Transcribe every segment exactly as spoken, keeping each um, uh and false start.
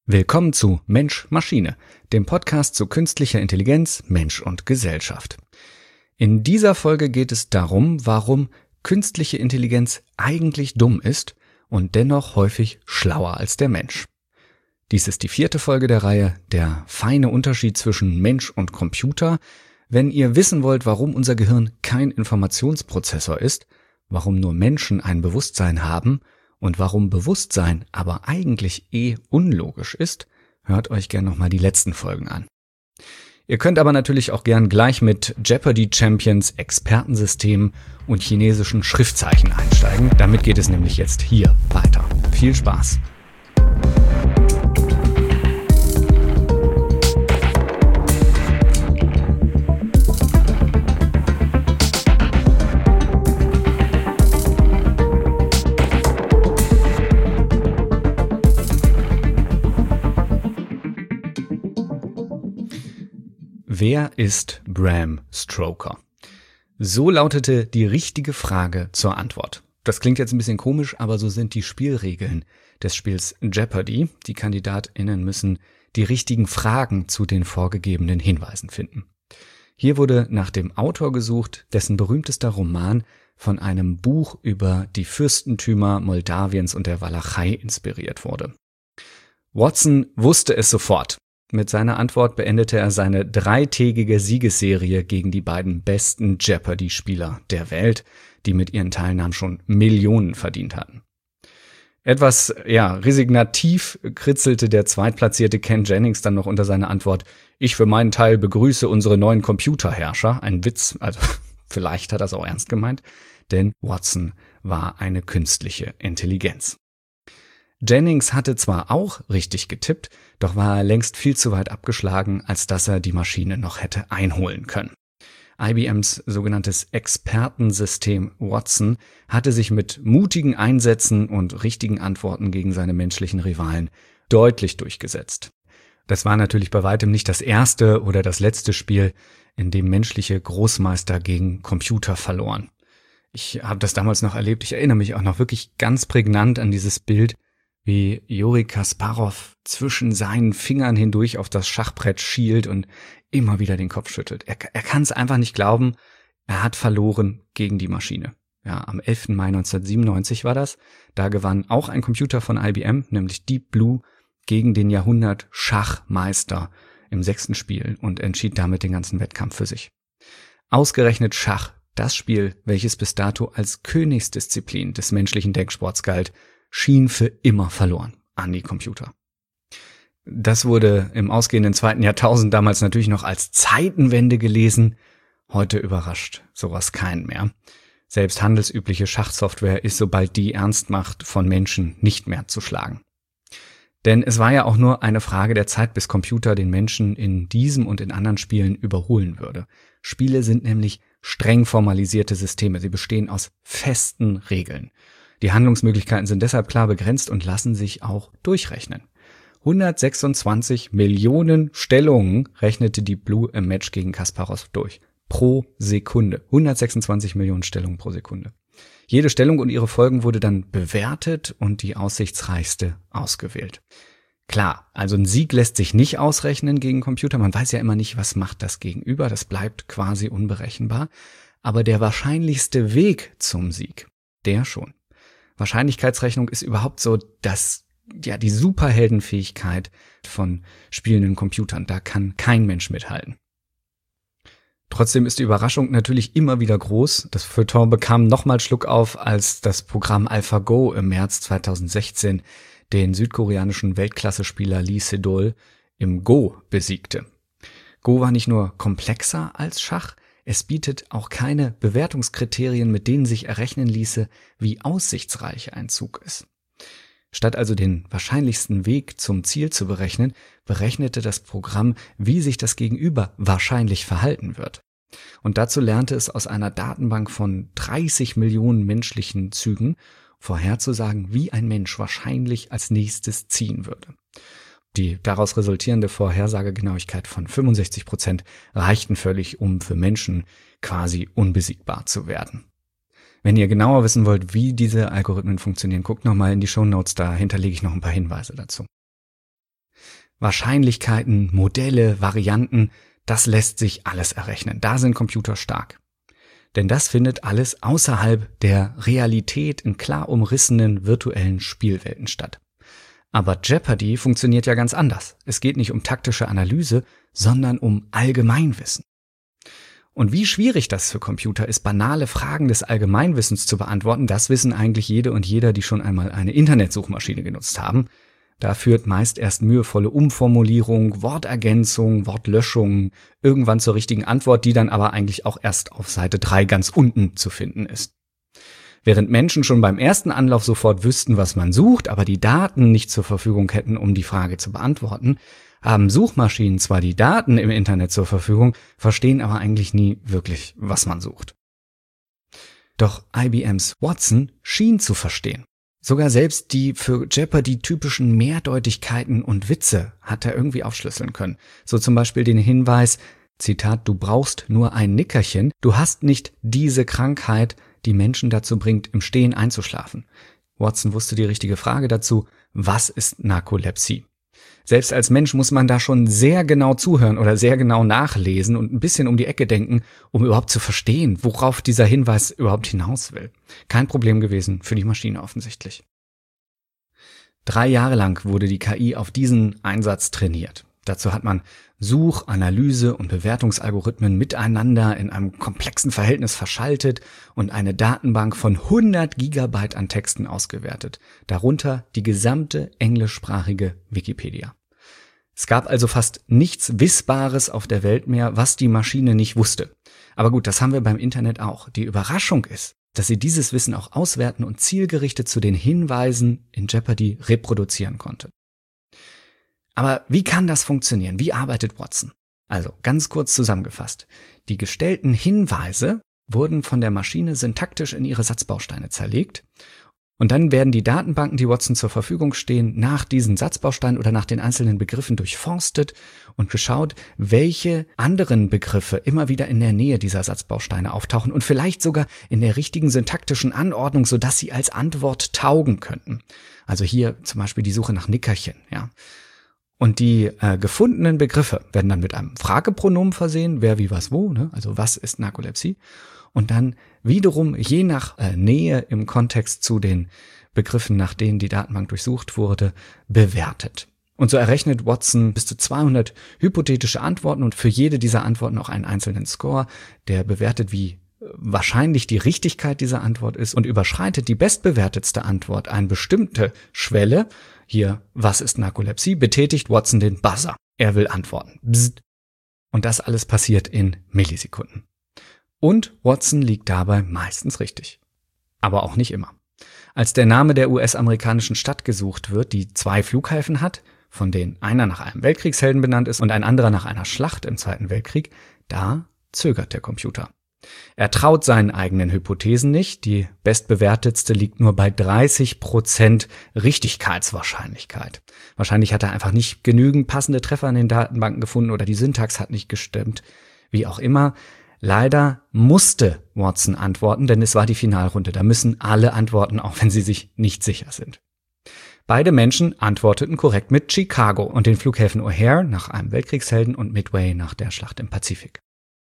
Willkommen zu Mensch Maschine, dem Podcast zu künstlicher Intelligenz, Mensch und Gesellschaft. In dieser Folge geht es darum, warum künstliche Intelligenz eigentlich dumm ist und dennoch häufig schlauer als der Mensch. Dies ist die vierte Folge der Reihe, der feine Unterschied zwischen Mensch und Computer. Wenn ihr wissen wollt, warum unser Gehirn kein Informationsprozessor ist, warum nur Menschen ein Bewusstsein haben und warum Bewusstsein aber eigentlich eh unlogisch ist, hört euch gern nochmal die letzten Folgen an. Ihr könnt aber natürlich auch gern gleich mit Jeopardy Champions, Expertensystemen und chinesischen Schriftzeichen einsteigen. Damit geht es nämlich jetzt hier weiter. Viel Spaß! Wer ist Bram Stoker? So lautete die richtige Frage zur Antwort. Das klingt jetzt ein bisschen komisch, aber so sind die Spielregeln des Spiels Jeopardy. Die KandidatInnen müssen die richtigen Fragen zu den vorgegebenen Hinweisen finden. Hier wurde nach dem Autor gesucht, dessen berühmtester Roman von einem Buch über die Fürstentümer Moldawiens und der Walachei inspiriert wurde. Watson wusste es sofort. Mit seiner Antwort beendete er seine dreitägige Siegesserie gegen die beiden besten Jeopardy-Spieler der Welt, die mit ihren Teilnahmen schon Millionen verdient hatten. Etwas, ja, resignativ kritzelte der zweitplatzierte Ken Jennings dann noch unter seiner Antwort: Ich für meinen Teil begrüße unsere neuen Computerherrscher. Ein Witz, also vielleicht hat er es auch ernst gemeint, denn Watson war eine künstliche Intelligenz. Jennings hatte zwar auch richtig getippt, doch war er längst viel zu weit abgeschlagen, als dass er die Maschine noch hätte einholen können. I B Ms sogenanntes Expertensystem Watson hatte sich mit mutigen Einsätzen und richtigen Antworten gegen seine menschlichen Rivalen deutlich durchgesetzt. Das war natürlich bei weitem nicht das erste oder das letzte Spiel, in dem menschliche Großmeister gegen Computer verloren. Ich habe das damals noch erlebt, ich erinnere mich auch noch wirklich ganz prägnant an dieses Bild, wie Juri Kasparow zwischen seinen Fingern hindurch auf das Schachbrett schielt und immer wieder den Kopf schüttelt. Er, er kann es einfach nicht glauben, er hat verloren gegen die Maschine. Ja, am elften Mai neunzehnhundertsiebenundneunzig war das. Da gewann auch ein Computer von I B M, nämlich Deep Blue, gegen den Jahrhundert-Schachmeister im sechsten Spiel und entschied damit den ganzen Wettkampf für sich. Ausgerechnet Schach, das Spiel, welches bis dato als Königsdisziplin des menschlichen Denksports galt, schien für immer verloren an die Computer. Das wurde im ausgehenden zweiten Jahrtausend damals natürlich noch als Zeitenwende gelesen. Heute überrascht sowas keinen mehr. Selbst handelsübliche Schachsoftware ist, sobald die ernst macht, von Menschen nicht mehr zu schlagen. Denn es war ja auch nur eine Frage der Zeit, bis Computer den Menschen in diesem und in anderen Spielen überholen würde. Spiele sind nämlich streng formalisierte Systeme. Sie bestehen aus festen Regeln. Die Handlungsmöglichkeiten sind deshalb klar begrenzt und lassen sich auch durchrechnen. hundertsechsundzwanzig Millionen Stellungen rechnete Deep Blue im Match gegen Kasparow durch. Pro Sekunde. hundertsechsundzwanzig Millionen Stellungen pro Sekunde. Jede Stellung und ihre Folgen wurde dann bewertet und die aussichtsreichste ausgewählt. Klar, also ein Sieg lässt sich nicht ausrechnen gegen Computer. Man weiß ja immer nicht, was macht das Gegenüber. Das bleibt quasi unberechenbar. Aber der wahrscheinlichste Weg zum Sieg, der schon. Wahrscheinlichkeitsrechnung ist überhaupt so das, ja, die Superheldenfähigkeit von spielenden Computern. Da kann kein Mensch mithalten. Trotzdem ist die Überraschung natürlich immer wieder groß. Das Feuilleton bekam nochmal Schluck auf, als das Programm AlphaGo im März zweitausendsechzehn den südkoreanischen Weltklasse-Spieler Lee Sedol im Go besiegte. Go war nicht nur komplexer als Schach, es bietet auch keine Bewertungskriterien, mit denen sich errechnen ließe, wie aussichtsreich ein Zug ist. Statt also den wahrscheinlichsten Weg zum Ziel zu berechnen, berechnete das Programm, wie sich das Gegenüber wahrscheinlich verhalten wird. Und dazu lernte es aus einer Datenbank von dreißig Millionen menschlichen Zügen vorherzusagen, wie ein Mensch wahrscheinlich als nächstes ziehen würde. Die daraus resultierende Vorhersagegenauigkeit von fünfundsechzig Prozent reichten völlig, um für Menschen quasi unbesiegbar zu werden. Wenn ihr genauer wissen wollt, wie diese Algorithmen funktionieren, guckt nochmal in die Shownotes, da hinterlege ich noch ein paar Hinweise dazu. Wahrscheinlichkeiten, Modelle, Varianten, das lässt sich alles errechnen. Da sind Computer stark. Denn das findet alles außerhalb der Realität in klar umrissenen virtuellen Spielwelten statt. Aber Jeopardy funktioniert ja ganz anders. Es geht nicht um taktische Analyse, sondern um Allgemeinwissen. Und wie schwierig das für Computer ist, banale Fragen des Allgemeinwissens zu beantworten, das wissen eigentlich jede und jeder, die schon einmal eine Internetsuchmaschine genutzt haben. Da führt meist erst mühevolle Umformulierung, Wortergänzung, Wortlöschung irgendwann zur richtigen Antwort, die dann aber eigentlich auch erst auf Seite drei ganz unten zu finden ist. Während Menschen schon beim ersten Anlauf sofort wüssten, was man sucht, aber die Daten nicht zur Verfügung hätten, um die Frage zu beantworten, haben Suchmaschinen zwar die Daten im Internet zur Verfügung, verstehen aber eigentlich nie wirklich, was man sucht. Doch I B Ms Watson schien zu verstehen. Sogar selbst die für Jeopardy typischen Mehrdeutigkeiten und Witze hat er irgendwie aufschlüsseln können. So zum Beispiel den Hinweis, Zitat, du brauchst nur ein Nickerchen, du hast nicht diese Krankheit, die Menschen dazu bringt, im Stehen einzuschlafen. Watson wusste die richtige Frage dazu, was ist Narkolepsie? Selbst als Mensch muss man da schon sehr genau zuhören oder sehr genau nachlesen und ein bisschen um die Ecke denken, um überhaupt zu verstehen, worauf dieser Hinweis überhaupt hinaus will. Kein Problem gewesen für die Maschine offensichtlich. Drei Jahre lang wurde die K I auf diesen Einsatz trainiert. Dazu hat man Such-, Analyse- und Bewertungsalgorithmen miteinander in einem komplexen Verhältnis verschaltet und eine Datenbank von hundert Gigabyte an Texten ausgewertet, darunter die gesamte englischsprachige Wikipedia. Es gab also fast nichts Wissbares auf der Welt mehr, was die Maschine nicht wusste. Aber gut, das haben wir beim Internet auch. Die Überraschung ist, dass sie dieses Wissen auch auswerten und zielgerichtet zu den Hinweisen in Jeopardy reproduzieren konnte. Aber wie kann das funktionieren? Wie arbeitet Watson? Also ganz kurz zusammengefasst. Die gestellten Hinweise wurden von der Maschine syntaktisch in ihre Satzbausteine zerlegt und dann werden die Datenbanken, die Watson zur Verfügung stehen, nach diesen Satzbausteinen oder nach den einzelnen Begriffen durchforstet und geschaut, welche anderen Begriffe immer wieder in der Nähe dieser Satzbausteine auftauchen und vielleicht sogar in der richtigen syntaktischen Anordnung, sodass sie als Antwort taugen könnten. Also hier zum Beispiel die Suche nach Nickerchen, ja. Und die äh, gefundenen Begriffe werden dann mit einem Fragepronomen versehen, wer, wie, was, wo, ne? Also was ist Narkolepsie? Und dann wiederum je nach äh, Nähe im Kontext zu den Begriffen, nach denen die Datenbank durchsucht wurde, bewertet. Und so errechnet Watson bis zu zweihundert hypothetische Antworten und für jede dieser Antworten auch einen einzelnen Score, der bewertet, wie wahrscheinlich die Richtigkeit dieser Antwort ist und überschreitet die bestbewertetste Antwort eine bestimmte Schwelle. Hier, was ist Narkolepsie? Betätigt Watson den Buzzer. Er will antworten. Bzzt. Und das alles passiert in Millisekunden. Und Watson liegt dabei meistens richtig. Aber auch nicht immer. Als der Name der U S-amerikanischen Stadt gesucht wird, die zwei Flughäfen hat, von denen einer nach einem Weltkriegshelden benannt ist und ein anderer nach einer Schlacht im Zweiten Weltkrieg, da zögert der Computer. Er traut seinen eigenen Hypothesen nicht. Die bestbewertetste liegt nur bei dreißig Prozent Richtigkeitswahrscheinlichkeit. Wahrscheinlich hat er einfach nicht genügend passende Treffer in den Datenbanken gefunden oder die Syntax hat nicht gestimmt. Wie auch immer, leider musste Watson antworten, denn es war die Finalrunde. Da müssen alle antworten, auch wenn sie sich nicht sicher sind. Beide Menschen antworteten korrekt mit Chicago und den Flughäfen O'Hare nach einem Weltkriegshelden und Midway nach der Schlacht im Pazifik.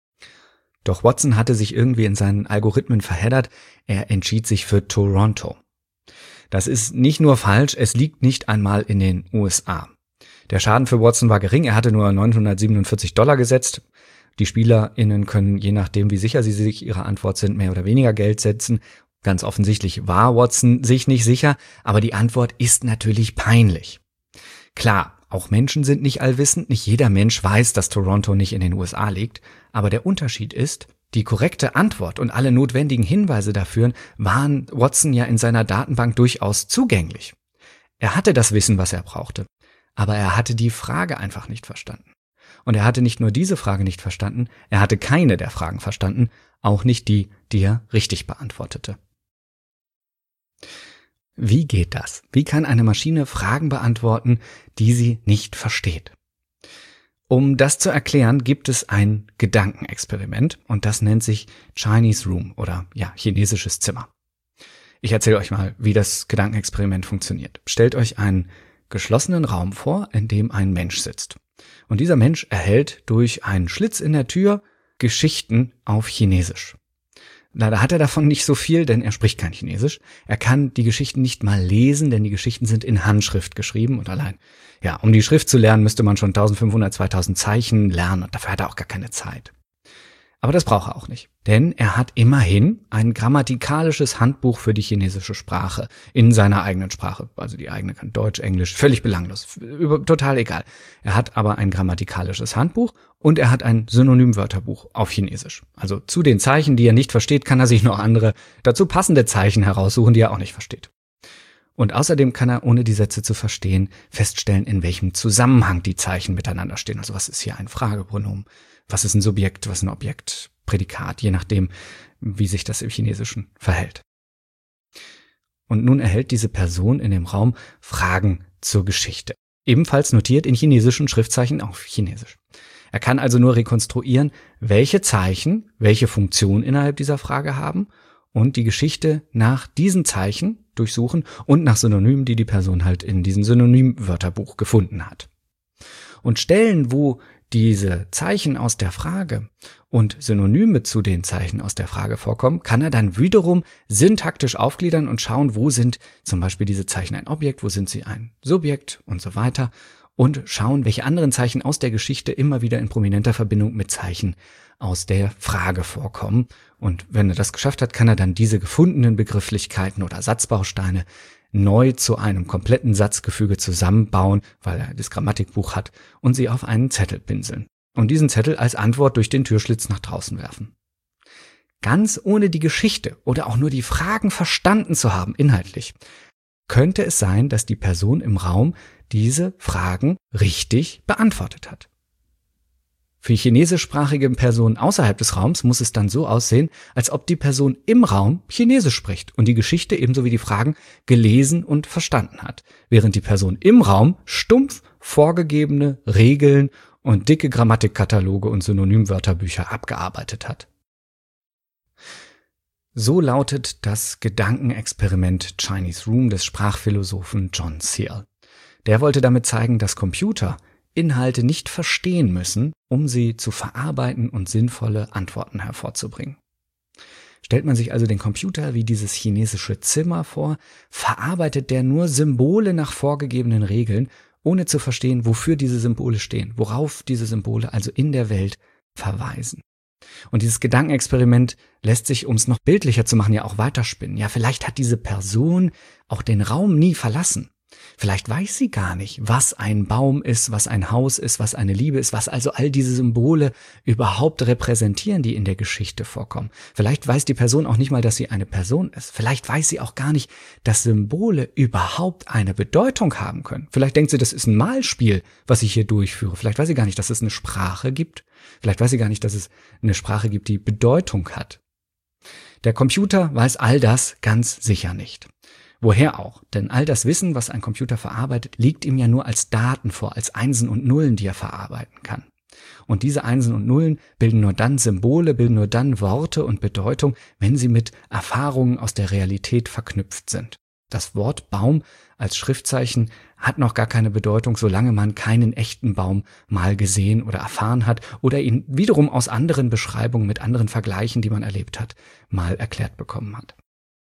Doch Watson hatte sich irgendwie in seinen Algorithmen verheddert. Er entschied sich für Toronto. Das ist nicht nur falsch, es liegt nicht einmal in den U S A. Der Schaden für Watson war gering, er hatte nur neunhundertsiebenundvierzig Dollar gesetzt. Die SpielerInnen können, je nachdem wie sicher sie sich ihrer Antwort sind, mehr oder weniger Geld setzen. Ganz offensichtlich war Watson sich nicht sicher, aber die Antwort ist natürlich peinlich. Klar, auch Menschen sind nicht allwissend, nicht jeder Mensch weiß, dass Toronto nicht in den U S A liegt, aber der Unterschied ist, die korrekte Antwort und alle notwendigen Hinweise dafür waren Watson ja in seiner Datenbank durchaus zugänglich. Er hatte das Wissen, was er brauchte, aber er hatte die Frage einfach nicht verstanden. Und er hatte nicht nur diese Frage nicht verstanden, er hatte keine der Fragen verstanden, auch nicht die, die er richtig beantwortete. Wie geht das? Wie kann eine Maschine Fragen beantworten, die sie nicht versteht? Um das zu erklären, gibt es ein Gedankenexperiment und das nennt sich Chinese Room oder ja, chinesisches Zimmer. Ich erzähle euch mal, wie das Gedankenexperiment funktioniert. Stellt euch einen geschlossenen Raum vor, in dem ein Mensch sitzt. Und dieser Mensch erhält durch einen Schlitz in der Tür Geschichten auf Chinesisch. Leider hat er davon nicht so viel, denn er spricht kein Chinesisch. Er kann die Geschichten nicht mal lesen, denn die Geschichten sind in Handschrift geschrieben und allein, ja, um die Schrift zu lernen, müsste man schon eintausendfünfhundert, zweitausend Zeichen lernen und dafür hat er auch gar keine Zeit. Aber das braucht er auch nicht, denn er hat immerhin ein grammatikalisches Handbuch für die chinesische Sprache in seiner eigenen Sprache. Also die eigene kann Deutsch, Englisch, völlig belanglos, über, total egal. Er hat aber ein grammatikalisches Handbuch und er hat ein Synonymwörterbuch auf Chinesisch. Also zu den Zeichen, die er nicht versteht, kann er sich noch andere, dazu passende Zeichen heraussuchen, die er auch nicht versteht. Und außerdem kann er, ohne die Sätze zu verstehen, feststellen, in welchem Zusammenhang die Zeichen miteinander stehen. Also was ist hier ein Fragepronomen? Was ist ein Subjekt, was ein Objekt, Prädikat, je nachdem, wie sich das im Chinesischen verhält. Und nun erhält diese Person in dem Raum Fragen zur Geschichte. Ebenfalls notiert in chinesischen Schriftzeichen auf Chinesisch. Er kann also nur rekonstruieren, welche Zeichen welche Funktion innerhalb dieser Frage haben und die Geschichte nach diesen Zeichen durchsuchen und nach Synonymen, die die Person halt in diesem Synonymwörterbuch gefunden hat. Und Stellen, wo diese Zeichen aus der Frage und Synonyme zu den Zeichen aus der Frage vorkommen, kann er dann wiederum syntaktisch aufgliedern und schauen, wo sind zum Beispiel diese Zeichen ein Objekt, wo sind sie ein Subjekt und so weiter und schauen, welche anderen Zeichen aus der Geschichte immer wieder in prominenter Verbindung mit Zeichen aus der Frage vorkommen. Und wenn er das geschafft hat, kann er dann diese gefundenen Begrifflichkeiten oder Satzbausteine neu zu einem kompletten Satzgefüge zusammenbauen, weil er das Grammatikbuch hat, und sie auf einen Zettel pinseln. Und diesen Zettel als Antwort durch den Türschlitz nach draußen werfen. Ganz ohne die Geschichte oder auch nur die Fragen verstanden zu haben, inhaltlich, könnte es sein, dass die Person im Raum diese Fragen richtig beantwortet hat. Für chinesischsprachige Personen außerhalb des Raums muss es dann so aussehen, als ob die Person im Raum Chinesisch spricht und die Geschichte ebenso wie die Fragen gelesen und verstanden hat, während die Person im Raum stumpf vorgegebene Regeln und dicke Grammatikkataloge und Synonymwörterbücher abgearbeitet hat. So lautet das Gedankenexperiment Chinese Room des Sprachphilosophen John Searle. Der wollte damit zeigen, dass Computer Inhalte nicht verstehen müssen, um sie zu verarbeiten und sinnvolle Antworten hervorzubringen. Stellt man sich also den Computer wie dieses chinesische Zimmer vor, verarbeitet der nur Symbole nach vorgegebenen Regeln, ohne zu verstehen, wofür diese Symbole stehen, worauf diese Symbole also in der Welt verweisen. Und dieses Gedankenexperiment lässt sich, um es noch bildlicher zu machen, ja auch weiterspinnen. Ja, vielleicht hat diese Person auch den Raum nie verlassen. Vielleicht weiß sie gar nicht, was ein Baum ist, was ein Haus ist, was eine Liebe ist, was also all diese Symbole überhaupt repräsentieren, die in der Geschichte vorkommen. Vielleicht weiß die Person auch nicht mal, dass sie eine Person ist. Vielleicht weiß sie auch gar nicht, dass Symbole überhaupt eine Bedeutung haben können. Vielleicht denkt sie, das ist ein Malspiel, was ich hier durchführe. Vielleicht weiß sie gar nicht, dass es eine Sprache gibt. Vielleicht weiß sie gar nicht, dass es eine Sprache gibt, die Bedeutung hat. Der Computer weiß all das ganz sicher nicht. Woher auch? Denn all das Wissen, was ein Computer verarbeitet, liegt ihm ja nur als Daten vor, als Einsen und Nullen, die er verarbeiten kann. Und diese Einsen und Nullen bilden nur dann Symbole, bilden nur dann Worte und Bedeutung, wenn sie mit Erfahrungen aus der Realität verknüpft sind. Das Wort Baum als Schriftzeichen hat noch gar keine Bedeutung, solange man keinen echten Baum mal gesehen oder erfahren hat oder ihn wiederum aus anderen Beschreibungen mit anderen Vergleichen, die man erlebt hat, mal erklärt bekommen hat.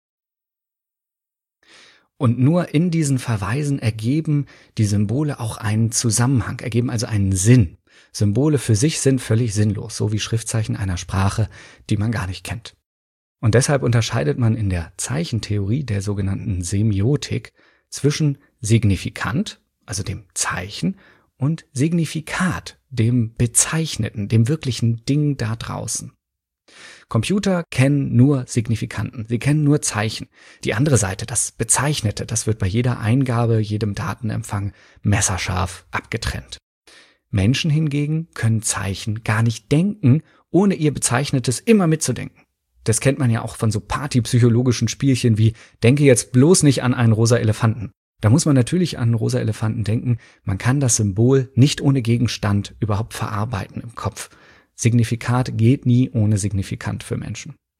Und nur in diesen Verweisen ergeben die Symbole auch einen Zusammenhang, ergeben also einen Sinn. Symbole für sich sind völlig sinnlos, so wie Schriftzeichen einer Sprache, die man gar nicht kennt. Und deshalb unterscheidet man in der Zeichentheorie, der sogenannten Semiotik, zwischen Signifikant, also dem Zeichen, und Signifikat, dem Bezeichneten, dem wirklichen Ding da draußen. Computer kennen nur Signifikanten, sie kennen nur Zeichen. Die andere Seite, das Bezeichnete, das wird bei jeder Eingabe, jedem Datenempfang messerscharf abgetrennt. Menschen hingegen können Zeichen gar nicht denken, ohne ihr Bezeichnetes immer mitzudenken. Das kennt man ja auch von so partypsychologischen Spielchen wie denke jetzt bloß nicht an einen rosa Elefanten. Da muss man natürlich an einen rosa Elefanten denken, man kann das Symbol nicht ohne Gegenstand überhaupt verarbeiten im Kopf. Signifikat geht nie ohne Signifikant für Menschen.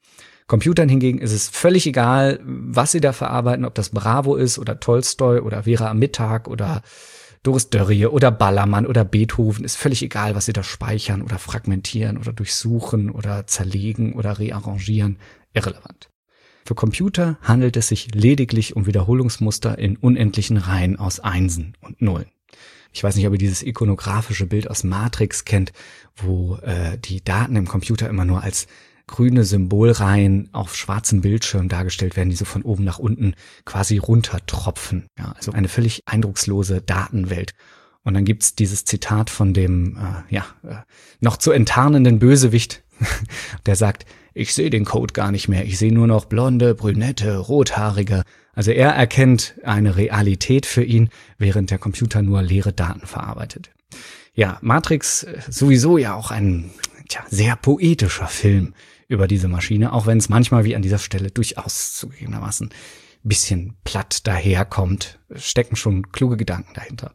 Computern hingegen ist es völlig egal, was sie da verarbeiten, ob das Bravo ist oder Tolstoi oder Vera am Mittag oder Doris Dörrie oder Ballermann oder Beethoven, ist völlig egal, was sie da speichern oder fragmentieren oder durchsuchen oder zerlegen oder rearrangieren, irrelevant. Für Computer handelt es sich lediglich um Wiederholungsmuster in unendlichen Reihen aus Einsen und Nullen. Ich weiß nicht, ob ihr dieses ikonografische Bild aus Matrix kennt, wo äh, die Daten im Computer immer nur als grüne Symbolreihen auf schwarzem Bildschirm dargestellt werden, die so von oben nach unten quasi runtertropfen. Ja, also eine völlig eindruckslose Datenwelt. Und dann gibt's dieses Zitat von dem äh, ja äh, noch zu enttarnenden Bösewicht, der sagt, ich sehe den Code gar nicht mehr, ich sehe nur noch blonde, brünette, rothaarige. Also er erkennt eine Realität für ihn, während der Computer nur leere Daten verarbeitet. Ja, Matrix sowieso ja auch ein tja, sehr poetischer Film über diese Maschine, auch wenn es manchmal wie an dieser Stelle durchaus zugegebenermaßen ein bisschen platt daherkommt, stecken schon kluge Gedanken dahinter.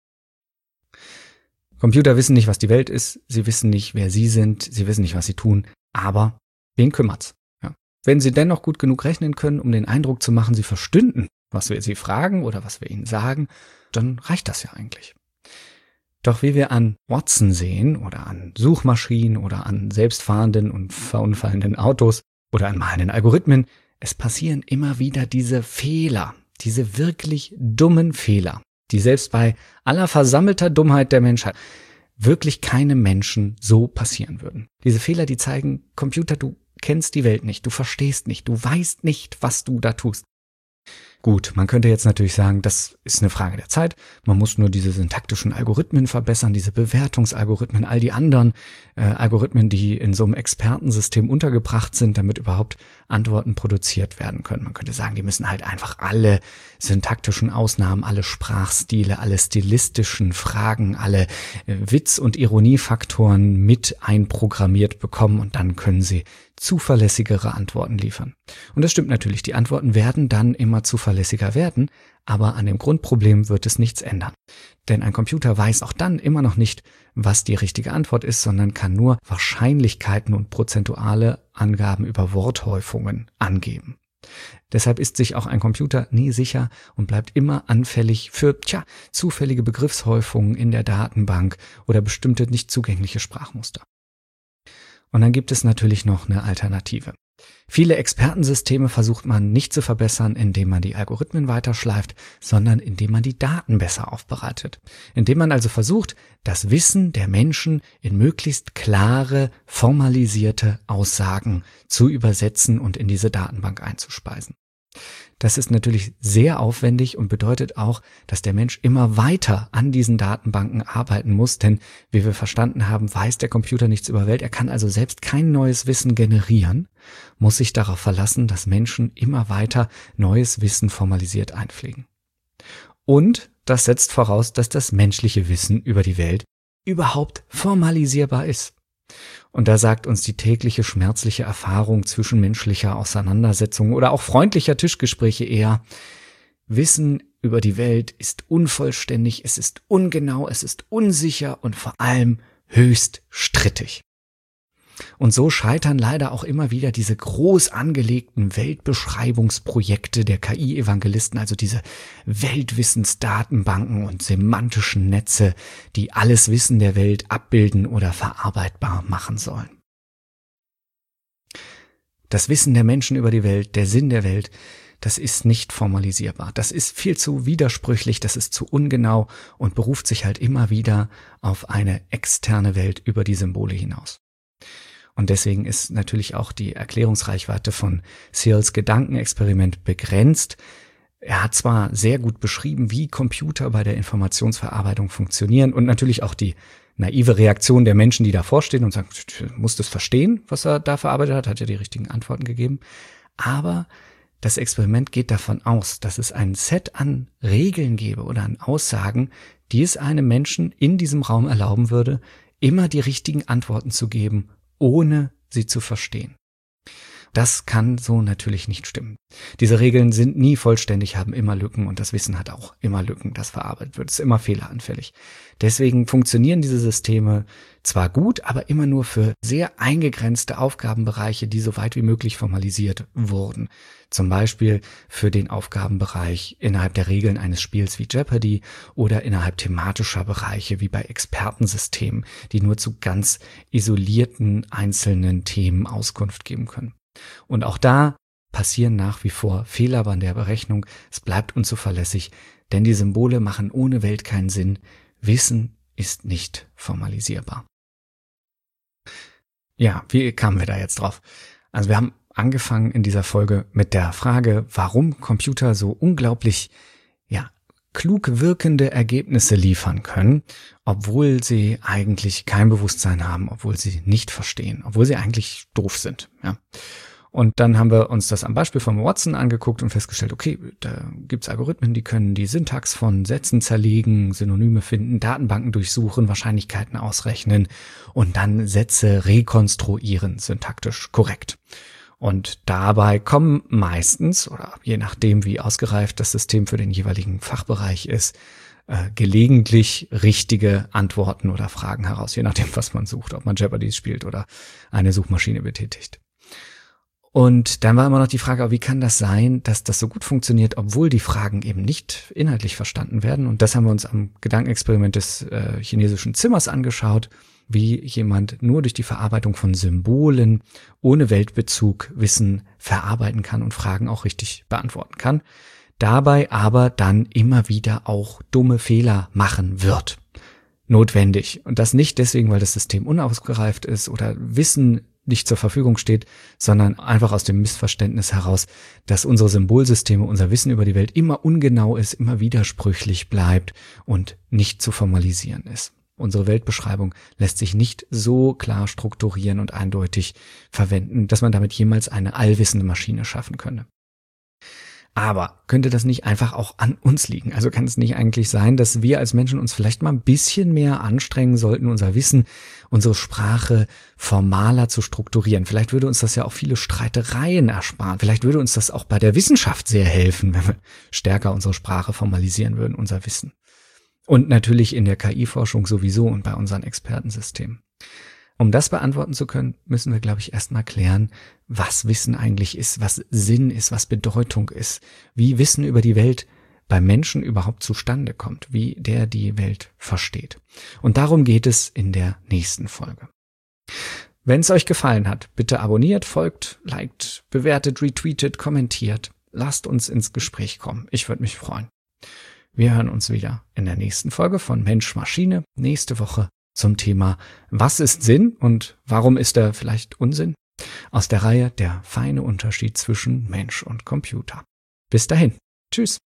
Computer wissen nicht, was die Welt ist, sie wissen nicht, wer sie sind, sie wissen nicht, was sie tun, aber wen kümmert's? Ja. Wenn sie dennoch gut genug rechnen können, um den Eindruck zu machen, sie verstünden, was wir sie fragen oder was wir ihnen sagen, dann reicht das ja eigentlich. Doch wie wir an Watson sehen oder an Suchmaschinen oder an selbstfahrenden und verunfallenden Autos oder an malenden Algorithmen, es passieren immer wieder diese Fehler, diese wirklich dummen Fehler, die selbst bei aller versammelter Dummheit der Menschheit wirklich keinem Menschen so passieren würden. Diese Fehler, die zeigen, Computer, du kennst die Welt nicht, du verstehst nicht, du weißt nicht, was du da tust. Gut, man könnte jetzt natürlich sagen, das ist eine Frage der Zeit. Man muss nur diese syntaktischen Algorithmen verbessern, diese Bewertungsalgorithmen, all die anderen äh, Algorithmen, die in so einem Expertensystem untergebracht sind, damit überhaupt Antworten produziert werden können. Man könnte sagen, die müssen halt einfach alle syntaktischen Ausnahmen, alle Sprachstile, alle stilistischen Fragen, alle äh, Witz- und Ironiefaktoren mit einprogrammiert bekommen und dann können sie zuverlässigere Antworten liefern. Und das stimmt natürlich, die Antworten werden dann immer zuverlässiger werden, aber an dem Grundproblem wird es nichts ändern. Denn ein Computer weiß auch dann immer noch nicht, was die richtige Antwort ist, sondern kann nur Wahrscheinlichkeiten und prozentuale Angaben über Worthäufungen angeben. Deshalb ist sich auch ein Computer nie sicher und bleibt immer anfällig für tja, zufällige Begriffshäufungen in der Datenbank oder bestimmte nicht zugängliche Sprachmuster. Und dann gibt es natürlich noch eine Alternative. Viele Expertensysteme versucht man nicht zu verbessern, indem man die Algorithmen weiterschleift, sondern indem man die Daten besser aufbereitet. Indem man also versucht, das Wissen der Menschen in möglichst klare, formalisierte Aussagen zu übersetzen und in diese Datenbank einzuspeisen. Das ist natürlich sehr aufwendig und bedeutet auch, dass der Mensch immer weiter an diesen Datenbanken arbeiten muss, denn wie wir verstanden haben, weiß der Computer nichts über Welt. Er kann also selbst kein neues Wissen generieren, muss sich darauf verlassen, dass Menschen immer weiter neues Wissen formalisiert einpflegen. Und das setzt voraus, dass das menschliche Wissen über die Welt überhaupt formalisierbar ist. Und da sagt uns die tägliche schmerzliche Erfahrung zwischenmenschlicher Auseinandersetzungen oder auch freundlicher Tischgespräche eher, Wissen über die Welt ist unvollständig, es ist ungenau, es ist unsicher und vor allem höchst strittig. Und so scheitern leider auch immer wieder diese groß angelegten Weltbeschreibungsprojekte der K I-Evangelisten, also diese Weltwissensdatenbanken und semantischen Netze, die alles Wissen der Welt abbilden oder verarbeitbar machen sollen. Das Wissen der Menschen über die Welt, der Sinn der Welt, das ist nicht formalisierbar. Das ist viel zu widersprüchlich, das ist zu ungenau und beruft sich halt immer wieder auf eine externe Welt über die Symbole hinaus. Und deswegen ist natürlich auch die Erklärungsreichweite von Searles Gedankenexperiment begrenzt. Er hat zwar sehr gut beschrieben, wie Computer bei der Informationsverarbeitung funktionieren und natürlich auch die naive Reaktion der Menschen, die davor stehen und sagen, muss das verstehen, was er da verarbeitet hat, hat ja die richtigen Antworten gegeben. Aber das Experiment geht davon aus, dass es ein Set an Regeln gäbe oder an Aussagen, die es einem Menschen in diesem Raum erlauben würde, immer die richtigen Antworten zu geben, ohne sie zu verstehen. Das kann so natürlich nicht stimmen. Diese Regeln sind nie vollständig, haben immer Lücken und das Wissen hat auch immer Lücken, das verarbeitet wird. Es ist immer fehleranfällig. Deswegen funktionieren diese Systeme zwar gut, aber immer nur für sehr eingegrenzte Aufgabenbereiche, die so weit wie möglich formalisiert wurden. Zum Beispiel für den Aufgabenbereich innerhalb der Regeln eines Spiels wie Jeopardy oder innerhalb thematischer Bereiche wie bei Expertensystemen, die nur zu ganz isolierten einzelnen Themen Auskunft geben können. Und auch da passieren nach wie vor Fehler bei der Berechnung. Es bleibt unzuverlässig, denn die Symbole machen ohne Welt keinen Sinn. Wissen ist nicht formalisierbar. Ja, wie kamen wir da jetzt drauf? Also wir haben angefangen in dieser Folge mit der Frage, warum Computer so unglaublich, ja, klug wirkende Ergebnisse liefern können, obwohl sie eigentlich kein Bewusstsein haben, obwohl sie nicht verstehen, obwohl sie eigentlich doof sind, ja. Und dann haben wir uns das am Beispiel von Watson angeguckt und festgestellt, okay, da gibt's Algorithmen, die können die Syntax von Sätzen zerlegen, Synonyme finden, Datenbanken durchsuchen, Wahrscheinlichkeiten ausrechnen und dann Sätze rekonstruieren, syntaktisch korrekt. Und dabei kommen meistens, oder je nachdem, wie ausgereift das System für den jeweiligen Fachbereich ist, äh, gelegentlich richtige Antworten oder Fragen heraus, je nachdem, was man sucht, ob man Jeopardy spielt oder eine Suchmaschine betätigt. Und dann war immer noch die Frage, wie kann das sein, dass das so gut funktioniert, obwohl die Fragen eben nicht inhaltlich verstanden werden? Und das haben wir uns am Gedankenexperiment des äh, chinesischen Zimmers angeschaut, wie jemand nur durch die Verarbeitung von Symbolen ohne Weltbezug Wissen verarbeiten kann und Fragen auch richtig beantworten kann, dabei aber dann immer wieder auch dumme Fehler machen wird. Notwendig. Und das nicht deswegen, weil das System unausgereift ist oder Wissen nicht zur Verfügung steht, sondern einfach aus dem Missverständnis heraus, dass unsere Symbolsysteme, unser Wissen über die Welt immer ungenau ist, immer widersprüchlich bleibt und nicht zu formalisieren ist. Unsere Weltbeschreibung lässt sich nicht so klar strukturieren und eindeutig verwenden, dass man damit jemals eine allwissende Maschine schaffen könne. Aber könnte das nicht einfach auch an uns liegen? Also kann es nicht eigentlich sein, dass wir als Menschen uns vielleicht mal ein bisschen mehr anstrengen sollten, unser Wissen, unsere Sprache formaler zu strukturieren? Vielleicht würde uns das ja auch viele Streitereien ersparen. Vielleicht würde uns das auch bei der Wissenschaft sehr helfen, wenn wir stärker unsere Sprache formalisieren würden, unser Wissen. Und natürlich in der K I-Forschung sowieso und bei unseren Expertensystemen. Um das beantworten zu können, müssen wir, glaube ich, erstmal klären, was Wissen eigentlich ist, was Sinn ist, was Bedeutung ist, wie Wissen über die Welt beim Menschen überhaupt zustande kommt, wie der die Welt versteht. Und darum geht es in der nächsten Folge. Wenn es euch gefallen hat, bitte abonniert, folgt, liked, bewertet, retweetet, kommentiert. Lasst uns ins Gespräch kommen. Ich würde mich freuen. Wir hören uns wieder in der nächsten Folge von Mensch Maschine nächste Woche zum Thema Was ist Sinn und warum ist er vielleicht Unsinn? Aus der Reihe Der feine Unterschied zwischen Mensch und Computer. Bis dahin. Tschüss.